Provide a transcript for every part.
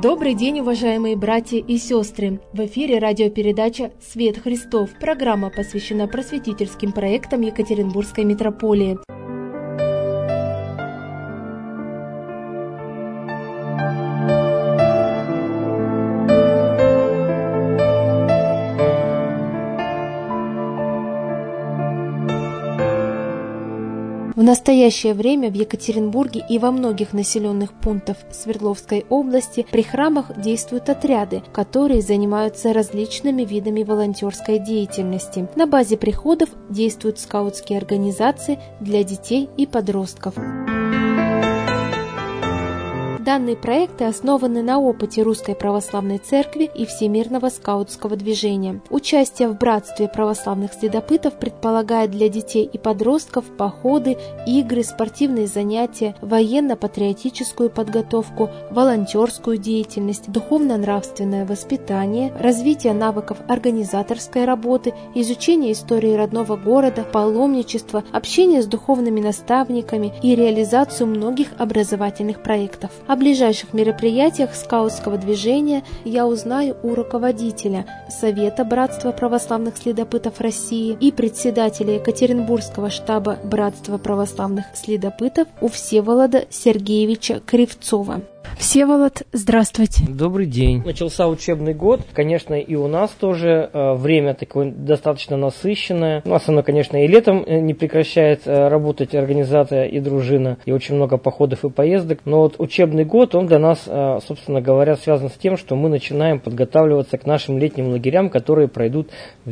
Добрый день, уважаемые братья и сестры! В эфире радиопередача «Свет Христов». Программа посвящена просветительским проектам Екатеринбургской митрополии. В настоящее время в Екатеринбурге и во многих населенных пунктах Свердловской области при храмах действуют отряды, которые занимаются различными видами волонтерской деятельности. На базе приходов действуют скаутские организации для детей и подростков. Данные проекты основаны на опыте Русской Православной Церкви и Всемирного скаутского движения. Участие в братстве православных следопытов предполагает для детей и подростков походы, игры, спортивные занятия, военно-патриотическую подготовку, волонтерскую деятельность, духовно-нравственное воспитание, развитие навыков организаторской работы, изучение истории родного города, паломничество, общение с духовными наставниками и реализацию многих образовательных проектов. О ближайших мероприятиях скаутского движения я узнаю у руководителя Совета Братства православных следопытов России и председателя Екатеринбургского штаба Братства православных следопытов у Всеволода Сергеевича Кривцова. Всеволод, здравствуйте. Добрый день. Начался учебный год. Конечно, и у нас тоже время такое достаточно насыщенное. У нас оно, конечно, и летом не прекращает работать организация и дружина, и очень много походов и поездок. Но вот учебный год, он для нас, собственно говоря, связан с тем, что мы начинаем подготавливаться к нашим летним лагерям, которые пройдут в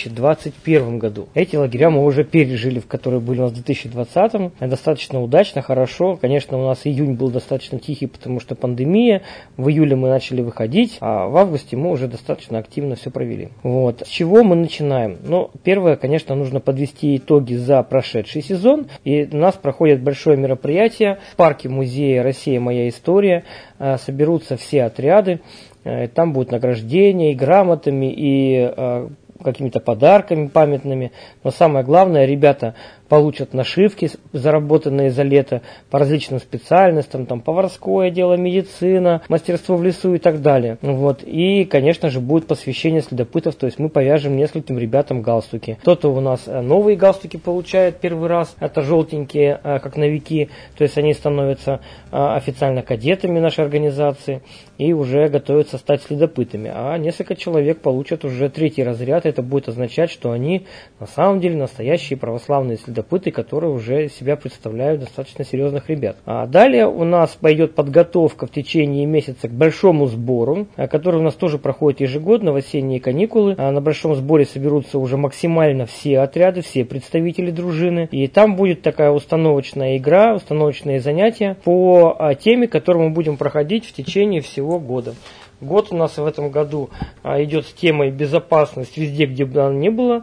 2021 году. Эти лагеря мы уже пережили, в которые были у нас в 2020. Достаточно удачно, хорошо. Конечно, у нас июнь был достаточно тихий, потому что пандемия. В июле мы начали выходить, а в августе мы уже достаточно активно все провели. Вот. С чего мы начинаем? Ну, первое, конечно, нужно подвести итоги за прошедший сезон. И у нас проходит большое мероприятие в парке музея «Россия. Моя история». Соберутся все отряды. Там будут награждения и грамотами, и какими-то подарками памятными. Но самое главное, ребята получат нашивки, заработанные за лето по различным специальностям, там поварское дело, медицина, мастерство в лесу и так далее. Вот. И, конечно же, будет посвящение следопытов, то есть мы повяжем нескольким ребятам галстуки. Кто-то у нас новые галстуки получает первый раз, это желтенькие, как новики, то есть они становятся официально кадетами нашей организации и уже готовятся стать следопытами. А несколько человек получат уже 3-й разряд, это будет означать, что они на самом деле настоящие православные следопыты, которые уже себя представляют достаточно серьезных ребят. А далее у нас пойдет подготовка в течение месяца к большому сбору, который у нас тоже проходит ежегодно в осенние каникулы. На большом сборе соберутся уже максимально все отряды, все представители дружины. И там будет такая установочная игра, установочные занятия по теме, которую мы будем проходить в течение всего года. Год у нас в этом году идет с темой «Безопасность везде, где бы она ни была».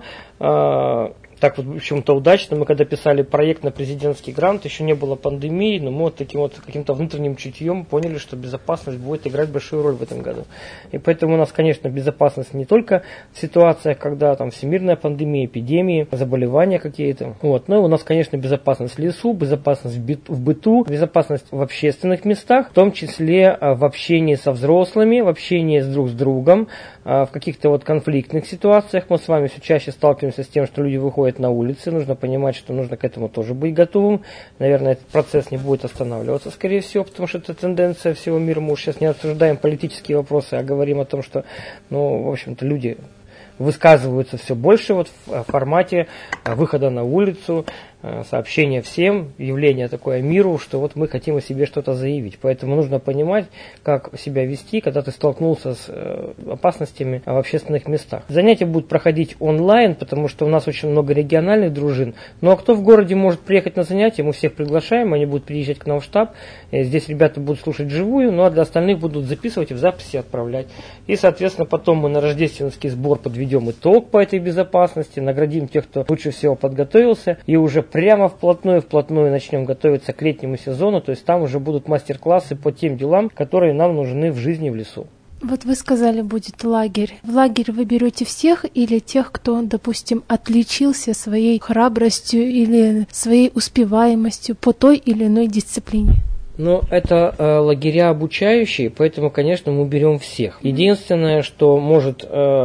Так вот, в общем-то, удачно. Мы когда писали проект на президентский грант, еще не было пандемии, но мы вот таким вот каким-то внутренним чутьем поняли, что безопасность будет играть большую роль в этом году. И поэтому у нас, конечно, безопасность не только в ситуациях, когда там всемирная пандемия, эпидемии, заболевания какие-то. Вот. Но у нас, конечно, безопасность в лесу, безопасность в быту, безопасность в общественных местах, в том числе в общении со взрослыми, в общении друг с другом, в каких-то вот конфликтных ситуациях. Мы с вами все чаще сталкиваемся с тем, что люди выходят на улицы, нужно понимать, что нужно к этому тоже быть готовым. Наверное, этот процесс не будет останавливаться, скорее всего, потому что это тенденция всего мира. Мы уж сейчас не обсуждаем политические вопросы, а говорим о том, что, в общем-то, люди высказываются все больше вот в формате выхода на улицу, сообщение всем, явление такое миру, что вот мы хотим о себе что-то заявить. Поэтому нужно понимать, как себя вести, когда ты столкнулся с опасностями в общественных местах. Занятия будут проходить онлайн, потому что у нас очень много региональных дружин. Ну а кто в городе может приехать на занятия, мы всех приглашаем, они будут приезжать к нам в штаб. Здесь ребята будут слушать вживую, ну а для остальных будут записывать и в записи отправлять. И, соответственно, потом мы на рождественский сбор подведем итог по этой безопасности, наградим тех, кто лучше всего подготовился, и уже прямо вплотную начнем готовиться к летнему сезону, то есть там уже будут мастер-классы по тем делам, которые нам нужны в жизни в лесу. Вот вы сказали, будет лагерь. В лагерь вы берете всех или тех, кто, допустим, отличился своей храбростью или своей успеваемостью по той или иной дисциплине? Но это лагеря обучающие, поэтому, конечно, мы берем всех. Единственное, что может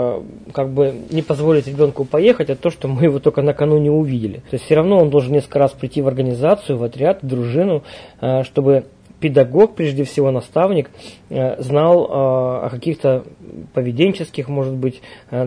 как бы не позволить ребенку поехать, это то, что мы его только накануне увидели. То есть все равно он должен несколько раз прийти в организацию, в отряд, в дружину, чтобы педагог, прежде всего наставник, знал о каких-то поведенческих, может быть,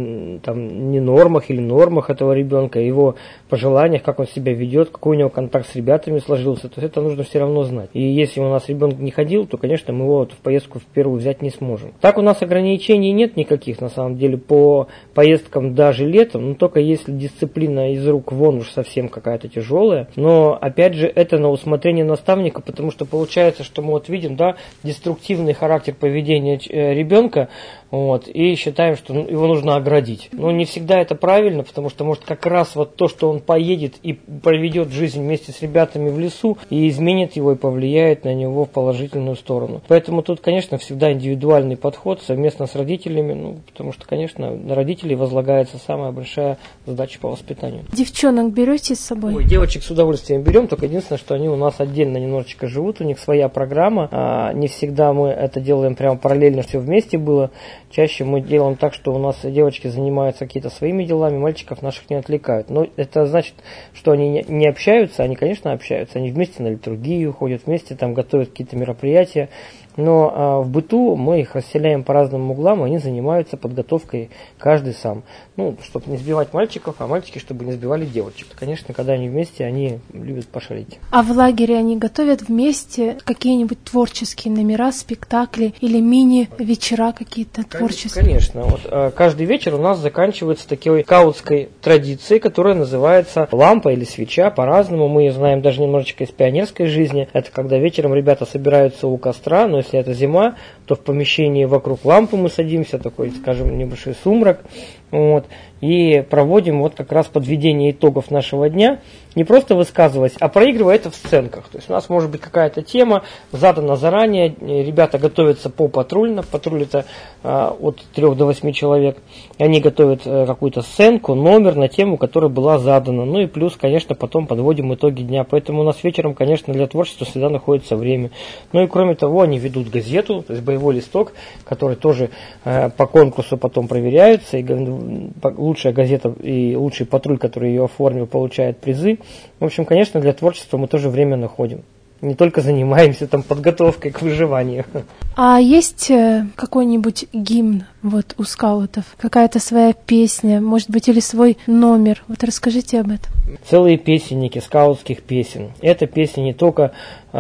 там, не нормах или нормах этого ребенка, его пожеланиях, как он себя ведет, какой у него контакт с ребятами сложился. То есть это нужно все равно знать. И если у нас ребенок не ходил, то, конечно, мы его вот в поездку в первую взять не сможем. Так у нас ограничений нет никаких, на самом деле, по поездкам даже летом, но только если дисциплина из рук вон уж совсем какая-то тяжелая. Но, опять же, это на усмотрение наставника, потому что получается, что мы вот видим, да, деструктивный характер поведения ребенка, вот, и считаем, что его нужно оградить. Но не всегда это правильно, потому что, может, как раз вот то, что он поедет и проведет жизнь вместе с ребятами в лесу, и изменит его, и повлияет на него в положительную сторону. Поэтому тут, конечно, всегда индивидуальный подход совместно с родителями, ну, потому что, конечно, на родителей возлагается самая большая задача по воспитанию. Девчонок берете с собой? Ой, девочек с удовольствием берем, только единственное, что они у нас отдельно немножечко живут, у них своя программа, не всегда мы это делаем прямо параллельно, все вместе было. Чаще мы делаем так, что у нас девочки занимаются какие-то своими делами, мальчиков наших не отвлекают. Но это значит, что они не общаются, они, конечно, общаются, они вместе на литургию ходят, вместе там готовят какие-то мероприятия. Но в быту мы их расселяем по разным углам, они занимаются подготовкой каждый сам. Ну, чтобы не сбивать мальчиков, а мальчики, чтобы не сбивали девочек. Конечно, когда они вместе, они любят пошалить. А в лагере они готовят вместе какие-нибудь творческие номера, спектакли или мини-вечера какие-то творческие? Конечно. Вот, каждый вечер у нас заканчивается такой скаутской традицией, которая называется лампа или свеча, по-разному. Мы ее знаем даже немножечко из пионерской жизни. Это когда вечером ребята собираются у костра, но если это зима, то в помещении вокруг лампы мы садимся, такой, скажем, небольшой сумрак, вот, и проводим вот как раз подведение итогов нашего дня, не просто высказываясь, а проигрывая это в сценках. То есть у нас может быть какая-то тема задана заранее, ребята готовятся попатрульно, патруль это от 3 до 8 человек, и они готовят какую-то сценку, номер на тему, которая была задана. Ну и плюс, конечно, потом подводим итоги дня. Поэтому у нас вечером, конечно, для творчества всегда находится время. Ну и кроме того, они ведут газету, то есть боевой листок, который тоже по конкурсу потом проверяется, и лучшая газета и лучший патруль, который ее оформил, получает призы. В общем, конечно, для творчества мы тоже время находим. Не только занимаемся там подготовкой к выживанию. А есть какой-нибудь гимн вот у скаутов? Какая-то своя песня, может быть, или свой номер? Вот расскажите об этом. Целые песенники скаутских песен. Это песни не только,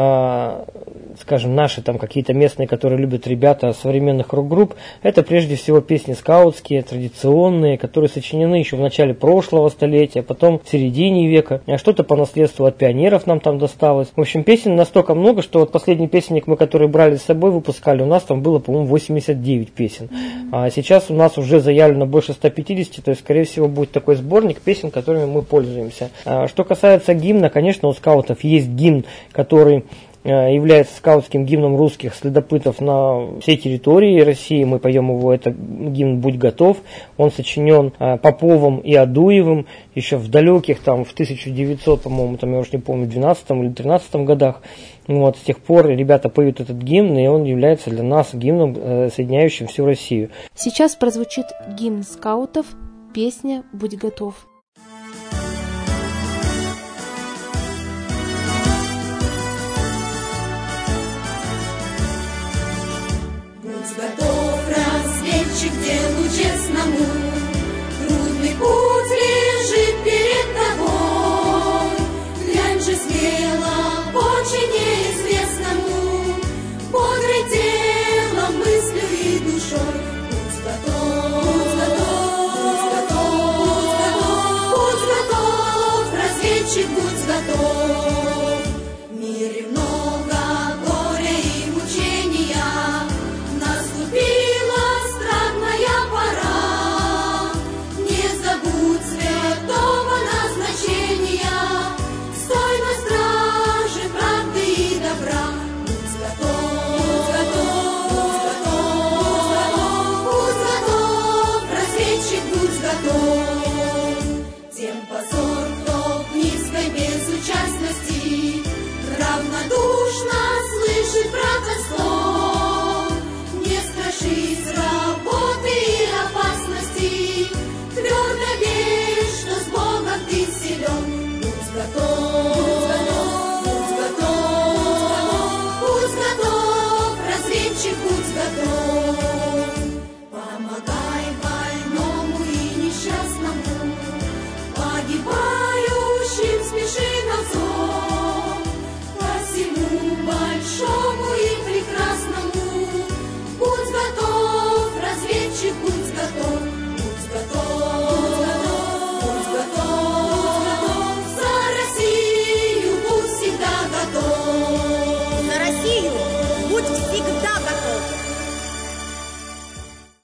скажем, наши там какие-то местные, которые любят ребята современных рок-групп. Это прежде всего песни скаутские, традиционные, которые сочинены еще в начале прошлого столетия, потом в середине века. А что-то по наследству от пионеров нам там досталось. В общем, песен настолько много, что вот последний песенник мы, который брали с собой, выпускали, у нас там было, по-моему, 89 песен. А сейчас у нас уже заявлено больше 150, то есть, скорее всего, будет такой сборник песен, которыми мы пользуемся. Что касается гимна, конечно, у скаутов есть гимн, который является скаутским гимном русских следопытов на всей территории России. Мы поем его, это гимн «Будь готов». Он сочинен Поповым и Адуевым еще в далеких, там, в 1900, по-моему, там, я уж не помню, 12 или 13 годах. Вот, с тех пор ребята поют этот гимн, и он является для нас гимном, соединяющим всю Россию. Сейчас прозвучит гимн скаутов, песня «Будь готов». Делу честному, трудный путь лежит перед тобой. Глянь же смело, очень неизвестному, бодрый телом, мыслью и душой. Будь готов, будь готов, будь готов, разведчик, будь готов. В мире много горя и мучения, наступила странная пора.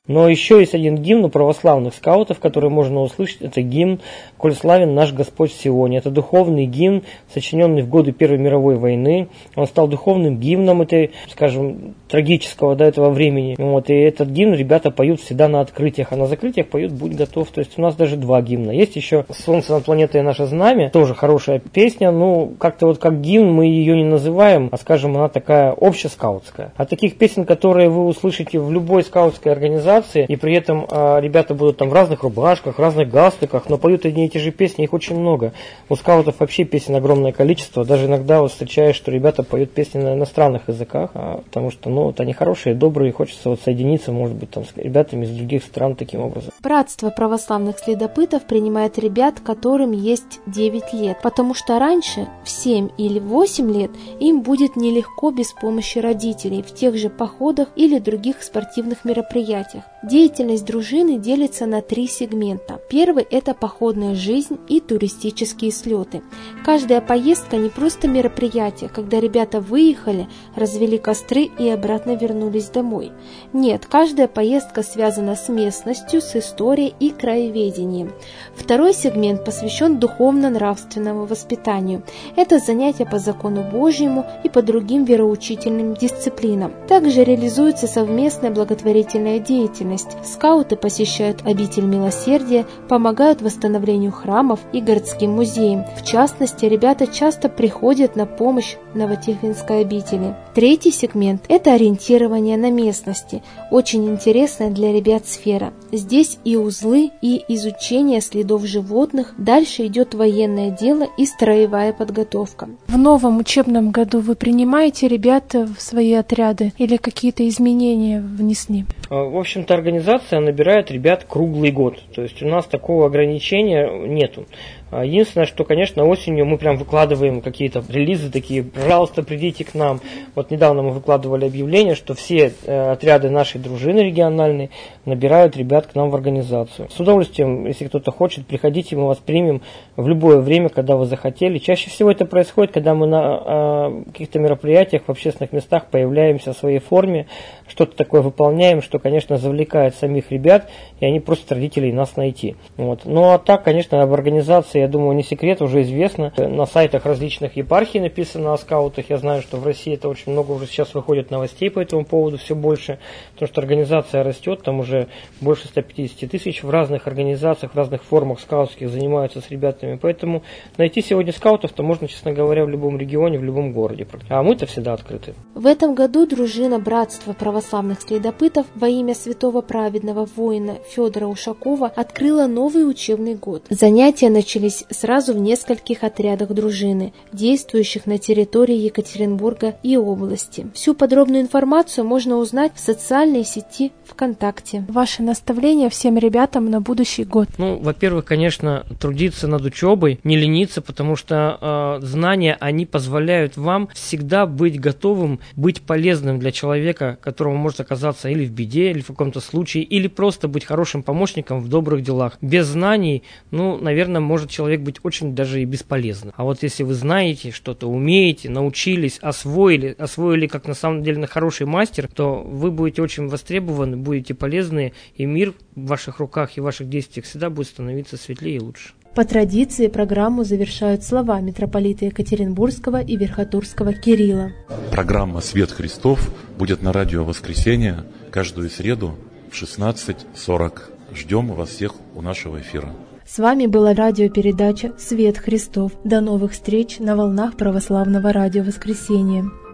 Но еще есть один гимн у православных скаутов, который можно услышать. Это гимн «Коль славен наш Господь в Сионе». Это духовный гимн, сочиненный в годы Первой мировой войны. Он стал духовным гимном этой, скажем, трагического до этого времени. Вот, и этот гимн ребята поют всегда на открытиях, а на закрытиях поют «Будь готов». То есть у нас даже два гимна. Есть еще «Солнце над планетой наше знамя», тоже хорошая песня. Ну, как-то вот как гимн мы ее не называем, а, скажем, она такая общескаутская. А таких песен, которые вы услышите в любой скаутской организации, и при этом ребята будут там в разных рубашках, в разных галстуках, но поют одни и те же песни, их очень много. У скаутов вообще песен огромное количество. Даже иногда вот встречаешь, что ребята поют песни на иностранных языках, потому что, ну, вот они хорошие, добрые, хочется вот соединиться, может быть, там с ребятами из других стран таким образом. Братство православных следопытов принимает ребят, которым есть 9 лет, потому что раньше, в 7 или 8 лет, им будет нелегко без помощи родителей в тех же походах или других спортивных мероприятиях. Деятельность дружины делится на 3 сегмента. Первый – это походная жизнь и туристические слеты. Каждая поездка не просто мероприятие, когда ребята выехали, развели костры и обратно вернулись домой. Нет, каждая поездка связана с местностью, с историей и краеведением. Второй сегмент посвящен духовно-нравственному воспитанию. Это занятия по закону Божьему и по другим вероучительным дисциплинам. Также реализуется совместная благотворительная деятельность. Скауты посещают обитель милосердия, помогают восстановлению храмов и городским музеям. В частности, ребята часто приходят на помощь Новотихвинской обители. Третий сегмент – это ориентирование на местности. Очень интересная для ребят сфера. Здесь и узлы, и изучение следов животных. Дальше идет военное дело и строевая подготовка. В новом учебном году вы принимаете ребят в свои отряды или какие-то изменения внесли? В общем-то, организация набирает ребят круглый год. То есть у нас такого ограничения нету. Единственное, что, конечно, осенью мы прям выкладываем какие-то релизы такие, пожалуйста, придите к нам. Вот недавно мы выкладывали объявление, что все отряды нашей дружины региональной набирают ребят к нам в организацию. С удовольствием, если кто-то хочет, приходите, мы вас примем в любое время, когда вы захотели. Чаще всего это происходит, когда мы на каких-то мероприятиях, в общественных местах появляемся в своей форме, что-то такое выполняем, что, конечно, завлекает самих ребят, и они просят родителей нас найти. Вот. Ну а так, конечно, об организации, я думаю, не секрет, уже известно. На сайтах различных епархий написано о скаутах. Я знаю, что в России это очень много уже сейчас выходит новостей по этому поводу, все больше, потому что организация растет, там уже больше 150 тысяч в разных организациях, в разных формах скаутских занимаются с ребятами. Поэтому найти сегодня скаутов-то можно, честно говоря, в любом регионе, в любом городе. А мы-то всегда открыты. В этом году дружина Братства православных следопытов во имя святого праведного воина Федора Ушакова открыла новый учебный год. Занятия начались сразу в нескольких отрядах дружины, действующих на территории Екатеринбурга и области. Всю подробную информацию можно узнать в социальной сети ВКонтакте. Ваше наставление всем ребятам на будущий год? Ну, во-первых, конечно, трудиться над учебой, не лениться, потому что знания, они позволяют вам всегда быть готовым, быть полезным для человека, которому может оказаться или в беде, или в каком-то случае, или просто быть хорошим помощником в добрых делах. Без знаний, ну, наверное, может человек быть очень даже и бесполезным. А вот если вы знаете, что-то умеете, научились, освоили как на самом деле хороший мастер, то вы будете очень востребованы, будете полезны, и мир в ваших руках и в ваших действиях всегда будет становиться светлее и лучше. По традиции программу завершают слова митрополита Екатеринбургского и Верхотурского Кирилла. Программа «Свет Христов» будет на радио «Воскресенье» каждую среду в 16:40. Ждем вас всех у нашего эфира. С вами была радиопередача «Свет Христов». До новых встреч на волнах православного радио «Воскресенье».